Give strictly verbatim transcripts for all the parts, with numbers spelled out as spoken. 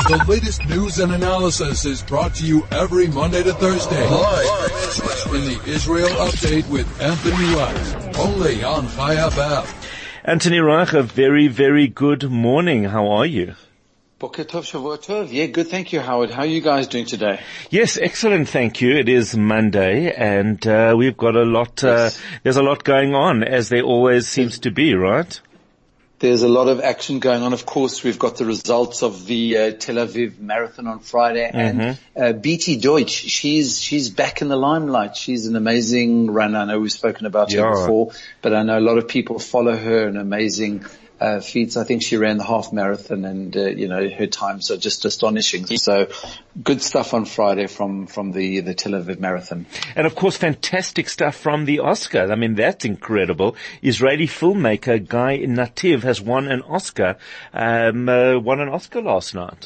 The latest news and analysis is brought to you every Monday to Thursday. Live in the Israel Update with Anthony Reich. Only on Chai F M. Anthony Reich, a very, very good morning. How are you? Boker Tov, Shavua Tov. Yeah, good. Thank you, Howard. How are you guys doing today? Yes, excellent. Thank you. It is Monday and uh, we've got a lot, uh, Yes. there's a lot going on, as there always seems to be, right? There's a lot of action going on. Of course, we've got the results of the uh, Tel Aviv Marathon on Friday, and Mm-hmm. uh, B T Deutsch, she's she's back in the limelight. She's an amazing runner. I know we've spoken about Yeah. her before, but I know a lot of people follow her. An amazing uh, feats. I think she ran the half marathon, and uh, you know her times are just astonishing. So, good stuff on Friday from from the the Tel Aviv Marathon. And of course, fantastic stuff from the Oscars. I mean, that's incredible. Israeli filmmaker Guy Nativ has won an Oscar, um, uh, won an Oscar last night.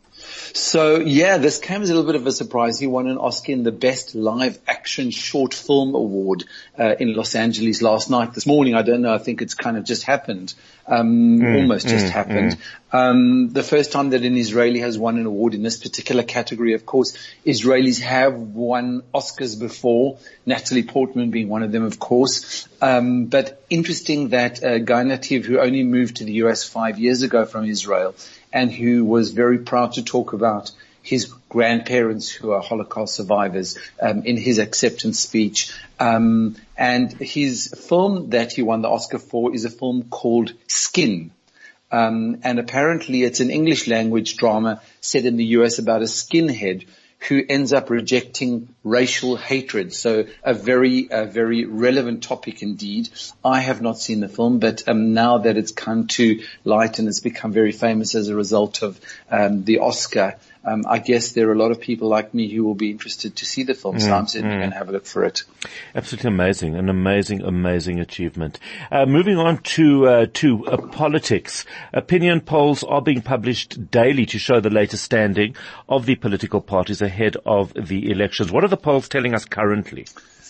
So yeah, this came as a little bit of a surprise. He won an Oscar in the Best Live Action Short Film Award uh, in Los Angeles last night. This morning, I don't know, I think it's kind of just happened, um, mm, almost mm, just happened. Mm. Um, the first time that an Israeli has won an award in this particular category. Of course, Israelis have won Oscars before, Natalie Portman being one of them, of course. Um, but interesting that uh, Guy Nativ, who only moved to the U S five years ago from Israel, and who was very proud to talk about his grandparents who are Holocaust survivors um, in his acceptance speech. Um, and his film that he won the Oscar for is a film called Skin. Um, and apparently it's an English language drama set in the U S about a skinhead who ends up rejecting racial hatred. So a very, a very relevant topic indeed. I have not seen the film, but um, now that it's come to light and it's become very famous as a result of um, the Oscar, um, I guess there are a lot of people like me who will be interested to see the film. Mm, so I'm certainly mm. going to have a look for it. Absolutely amazing, an amazing, amazing achievement. Uh, moving on to uh, to uh, politics. Opinion polls are being published daily to show the latest standing of the political parties ahead of the elections. What are the polls telling us currently?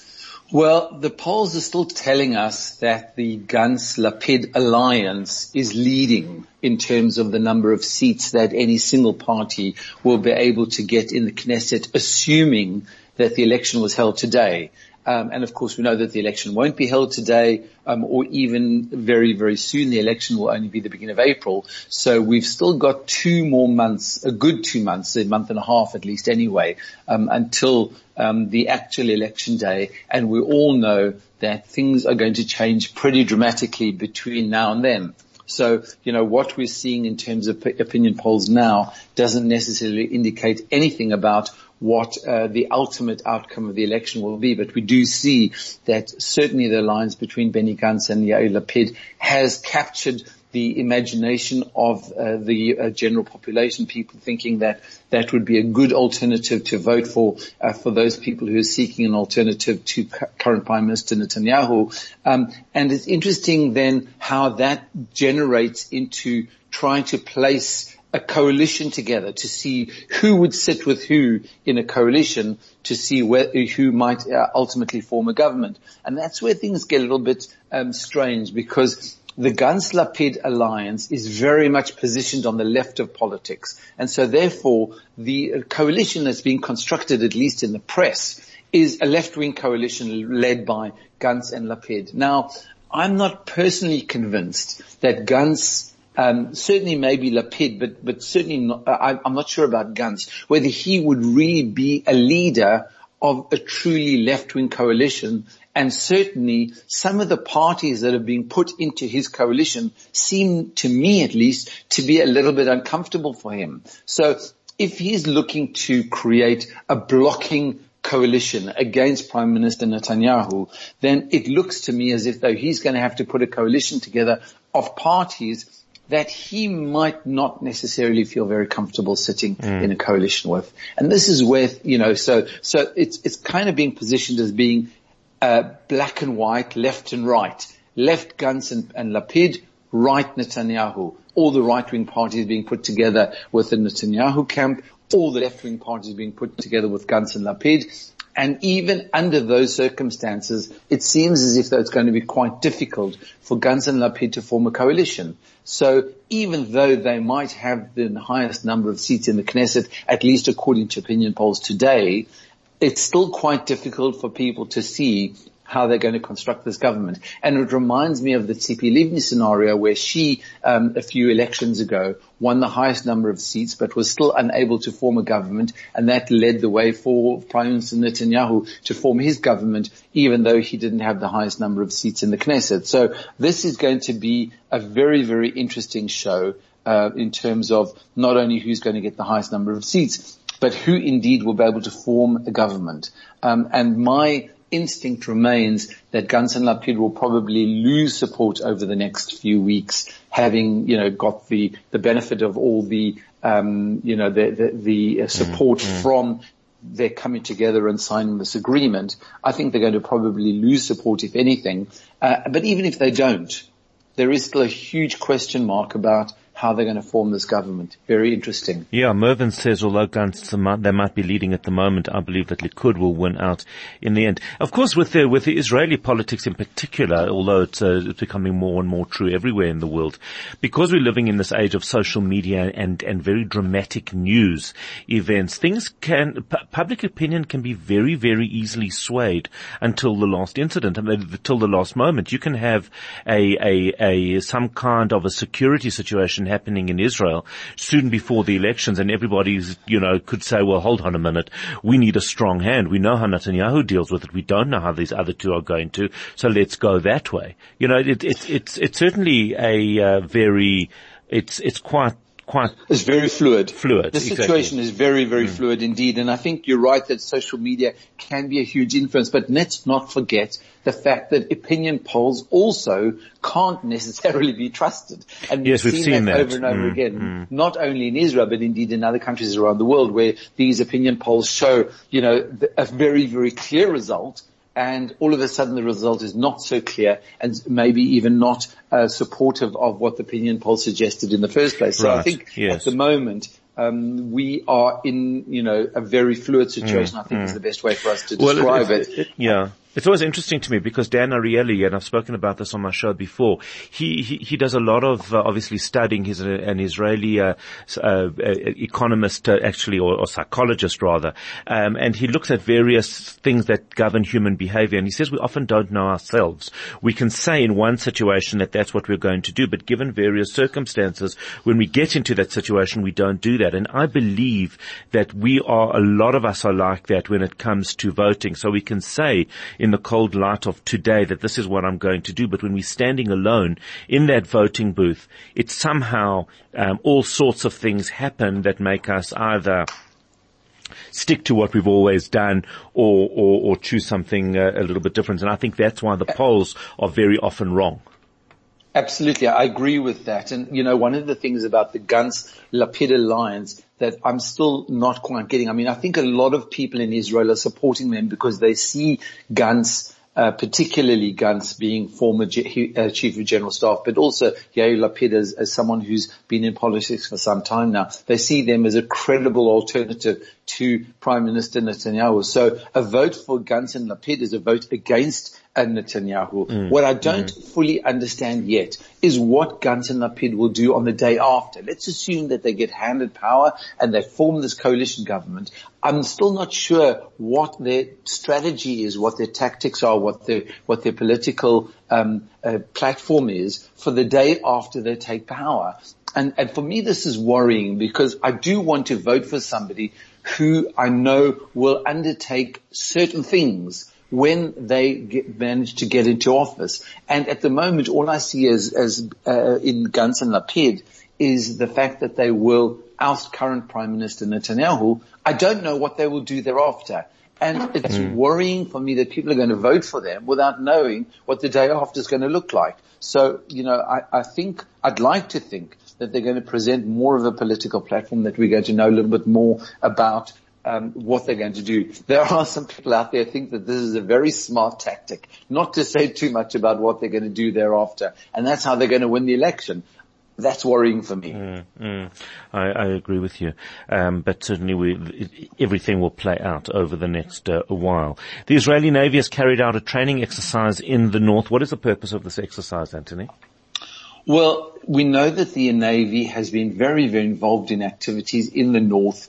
Well, the polls are still telling us that the Gantz-Lapid alliance is leading in terms of the number of seats that any single party will be able to get in the Knesset, assuming that the election was held today. Um, and of course, we know that the election won't be held today, um, or even very, very soon. The election will only be the beginning of April. So we've still got two more months, a good two months, a month and a half at least anyway, um, until um, the actual election day. And we all know that things are going to change pretty dramatically between now and then. So, you know, what we're seeing in terms of p- opinion polls now doesn't necessarily indicate anything about what uh, the ultimate outcome of the election will be. But we do see that certainly the alliance between Benny Gantz and Yair Lapid has captured the imagination of uh, the uh, general population, people thinking that that would be a good alternative to vote for, uh, for those people who are seeking an alternative to cu- current Prime Minister Netanyahu. Um, and it's interesting then how that generates into trying to place a coalition together to see who would sit with who in a coalition to see where, who might uh, ultimately form a government. And that's where things get a little bit um, strange, because the Gantz-Lapid alliance is very much positioned on the left of politics. And so therefore, the coalition that's being constructed, at least in the press, is a left-wing coalition led by Gantz and Lapid. Now, I'm not personally convinced that Gantz Um, certainly maybe Lapid, but, but certainly not, I, I'm not sure about Gantz, whether he would really be a leader of a truly left-wing coalition. And certainly some of the parties that are being put into his coalition seem, to me at least, to be a little bit uncomfortable for him. So if he's looking to create a blocking coalition against Prime Minister Netanyahu, then it looks to me as if though he's going to have to put a coalition together of parties that he might not necessarily feel very comfortable sitting mm. in a coalition with. And this is where, you know, so, so it's, it's kind of being positioned as being, uh, black and white, left and right. Left Gantz and, and Lapid, right Netanyahu. All the right-wing parties being put together with the Netanyahu camp, all the left-wing parties being put together with Gantz and Lapid. And even under those circumstances, it seems as if though it's going to be quite difficult for Gantz and Lapid to form a coalition. So even though they might have the highest number of seats in the Knesset, at least according to opinion polls today, it's still quite difficult for people to see how they're going to construct this government. And it reminds me of the Tzipi Livni scenario where she, um, a few elections ago, won the highest number of seats but was still unable to form a government, and that led the way for Prime Minister Netanyahu to form his government even though he didn't have the highest number of seats in the Knesset. So this is going to be a very, very interesting show uh, in terms of not only who's going to get the highest number of seats, but who indeed will be able to form a government. Um, and my instinct remains that Gantz and Lapid will probably lose support over the next few weeks, having, you know, got the, the benefit of all the, um, you know, the, the, the support mm-hmm. from their coming together and signing this agreement. I think they're going to probably lose support, if anything. Uh, but even if they don't, there is still a huge question mark about how they're going to form this government. Very interesting. Yeah, Mervyn says, although Gantz, they might be leading at the moment, I believe that Likud will win out in the end. Of course, with the, with the Israeli politics in particular, although it's, uh, it's becoming more and more true everywhere in the world, because we're living in this age of social media and, and very dramatic news events, things can, pu- public opinion can be very, very easily swayed until the last incident, until the last moment. You can have a, a, a, some kind of a security situation happening in Israel soon before the elections, and everybody's, you know, could say, well, hold on a minute, we need a strong hand. We know how Netanyahu deals with it. We don't know how these other two are going to, so let's go that way. You know, it, it, it's, it's certainly a uh, very, it's, it's quite, quite. It's very fluid. Fluid. The situation exactly. is very, very mm. fluid indeed. And I think you're right that social media can be a huge influence, but let's not forget the fact that opinion polls also can't necessarily be trusted. And yes, we've, we've seen, seen that, that over and over mm, again, mm. not only in Israel, but indeed in other countries around the world where these opinion polls show, you know, a very, very clear result. And all of a sudden the result is not so clear and maybe even not uh, supportive of what the opinion poll suggested in the first place. So right. I think yes. at the moment, um, we are in, you know, a very fluid situation, mm, I think mm. is the best way for us to describe well, it, it. it. Yeah. It's always interesting to me because Dan Ariely, and I've spoken about this on my show before, he, he, he does a lot of, uh, obviously studying. He's a, an Israeli, uh, uh, economist, uh, actually, or, or psychologist rather. Um, and he looks at various things that govern human behavior. And he says we often don't know ourselves. We can say in one situation that that's what we're going to do, but given various circumstances, when we get into that situation, we don't do that. And I believe that we are, a lot of us are like that when it comes to voting. So we can say, in the cold light of today, that this is what I'm going to do. But when we're standing alone in that voting booth, it's somehow um, all sorts of things happen that make us either stick to what we've always done or or, or choose something uh, a little bit different. And I think that's why the polls are very often wrong. Absolutely. I agree with that. And, you know, one of the things about the Gantz-Lapid alliance that I'm still not quite getting, I mean, I think a lot of people in Israel are supporting them because they see Gantz, uh, particularly Gantz being former G- uh, Chief of General Staff, but also Yair Lapid as, as someone who's been in politics for some time now. They see them as a credible alternative to Prime Minister Netanyahu. So a vote for Gantz and Lapid is a vote against and Netanyahu. Mm, what I don't mm. fully understand yet is what Gantz and Lapid will do on the day after. Let's assume that they get handed power and they form this coalition government. I'm still not sure what their strategy is, what their tactics are, what their what their political um, uh, platform is for the day after they take power. And, and for me, this is worrying because I do want to vote for somebody who I know will undertake certain things when they get, manage to get into office. And at the moment, all I see as, as uh, in Gantz and Lapid is the fact that they will oust current Prime Minister Netanyahu. I don't know what they will do thereafter. And it's mm. worrying for me that people are going to vote for them without knowing what the day after is going to look like. So, you know, I, I think, I'd like to think that they're going to present more of a political platform, that we're going to know a little bit more about Um, what they're going to do. There are some people out there who think that this is a very smart tactic, not to say too much about what they're going to do thereafter, and that's how they're going to win the election. that's worrying for me. Mm, mm. I, I agree with you. Um, but certainly we, everything will play out over the next uh, while. The Israeli Navy has carried out a training exercise in the north. What is the purpose of this exercise, Anthony? Well, we know that the Navy has been very, very involved in activities in the north,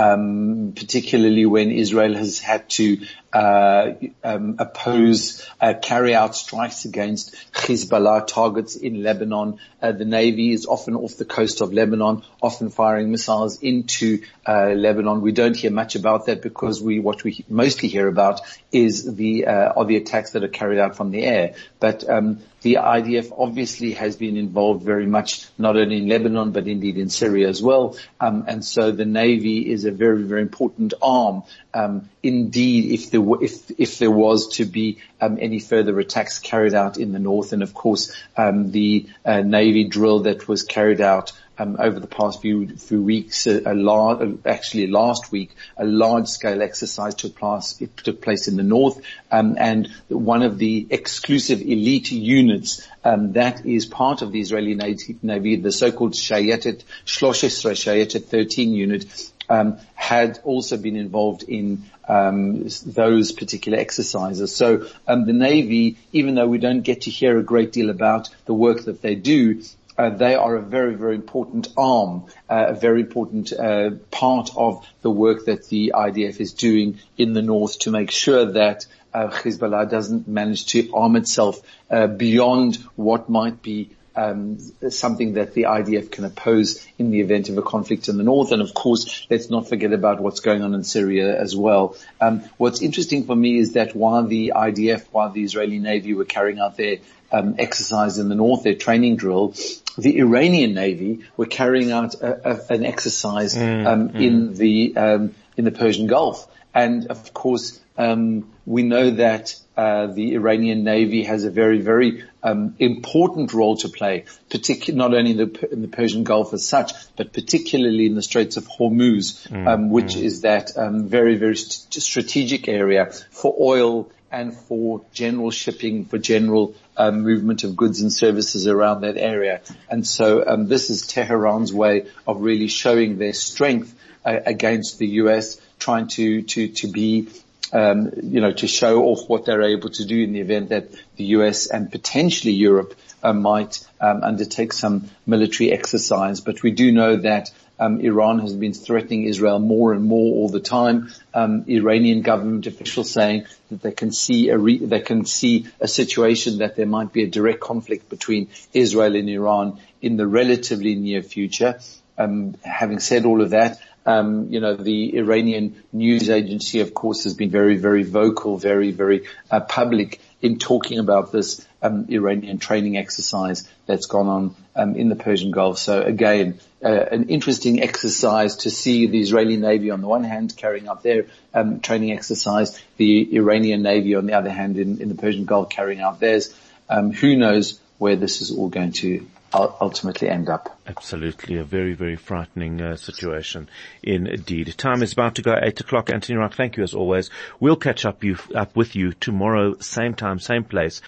um, particularly when Israel has had to uh, um, oppose, uh, carry out strikes against Hezbollah targets in Lebanon. Uh, the Navy is often off the coast of Lebanon, often firing missiles into uh, Lebanon. We don't hear much about that because we, what we mostly hear about is the, uh, are the attacks that are carried out from the air. But, um, the I D F obviously has been involved very much, not only in Lebanon, but indeed in Syria as well. Um, and so the Navy is a very, very important arm. Um, indeed, if there were, if, if there was to be, um, any further attacks carried out in the north, and of course, um, the, uh, Navy drill that was carried out Um, over the past few, few weeks, a, a large, actually last week, a large-scale exercise took place, it took place in the north, um, and one of the exclusive elite units um, that is part of the Israeli Navy, the so-called Shayetet thirteen, Shayetet thirteen unit, um, had also been involved in um, those particular exercises. So um, the Navy, even though we don't get to hear a great deal about the work that they do, Uh, they are a very, very important arm, uh, a very important uh, part of the work that the I D F is doing in the north to make sure that uh, Hezbollah doesn't manage to arm itself uh, beyond what might be um, something that the I D F can oppose in the event of a conflict in the north. And of course, let's not forget about what's going on in Syria as well. Um, what's interesting for me is that while the I D F, while the Israeli Navy were carrying out their um, exercise in the north, their training drill, the Iranian Navy were carrying out a, a, an exercise um, mm, in mm. the um, in the Persian Gulf, and of course um, we know that uh, the Iranian Navy has a very, very um, important role to play, particularly not only in the, in the Persian Gulf as such, but particularly in the Straits of Hormuz, mm, um, which mm. is that um, very, very st- strategic area for oil and for general shipping, for general um, movement of goods and services around that area. And so um, this is Tehran's way of really showing their strength uh, against the U S, trying to to to be, um, you know, to show off what they're able to do in the event that the U S and potentially Europe uh, might um, undertake some military exercise. But we do know that Um, Iran has been threatening Israel more and more all the time. Um, Iranian government officials saying that they can see a re- they can see a situation that there might be a direct conflict between Israel and Iran in the relatively near future. Um, having said all of that, um, you know, the Iranian news agency, of course, has been very, very vocal, very, very uh, public in talking about this um, Iranian training exercise that's gone on um, in the Persian Gulf. So again, uh, an interesting exercise to see the Israeli Navy on the one hand carrying out their um, training exercise, the Iranian Navy on the other hand in, in the Persian Gulf carrying out theirs. Um, who knows where this is all going to ultimately end up. Absolutely. A very, very frightening uh, situation indeed. Time is about to go eight o'clock. Anthony Rock, thank you as always. We'll catch up, you, up with you tomorrow, same time, same place.